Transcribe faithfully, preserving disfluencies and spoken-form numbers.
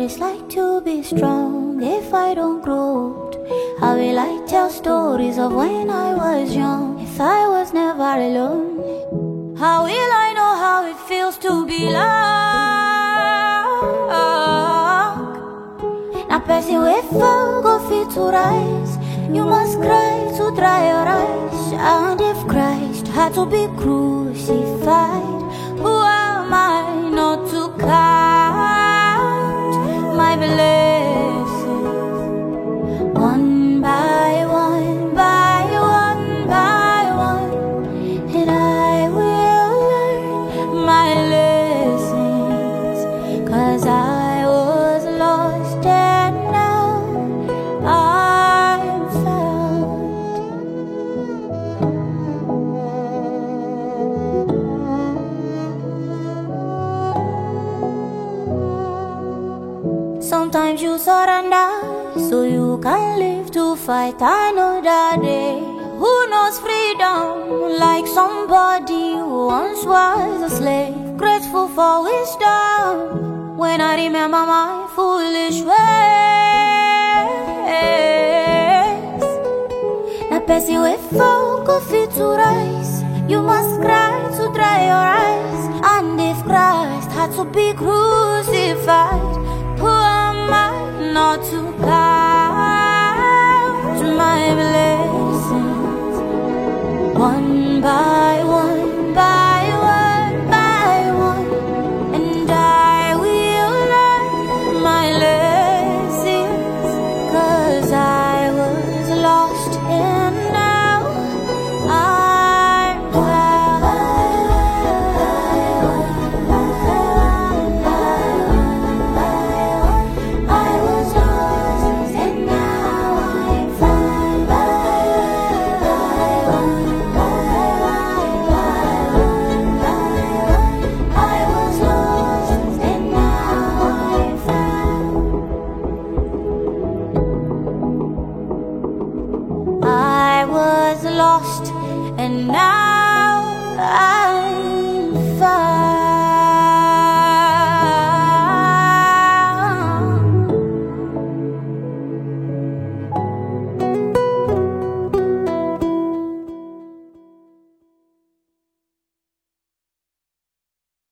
it's like to be strong if I don't grow old. How will I tell stories of when I was young if I was never alone? How will I know how it feels to be loved? Now person with fall go fit to rise. You must cry to dry your eyes. And if Christ had to be crucified, who am I not to count my blessings? One by one, by one, by one, and I will learn my lessons. Cause I was lost and now I'm found. Sometimes you surrender so you can live to fight another day. Who knows freedom like somebody who once was a slave? Grateful for wisdom when I remember my foolish ways. Now person with fall go fit to rise. You must cry to dry your eyes. And if Christ had to be crucified,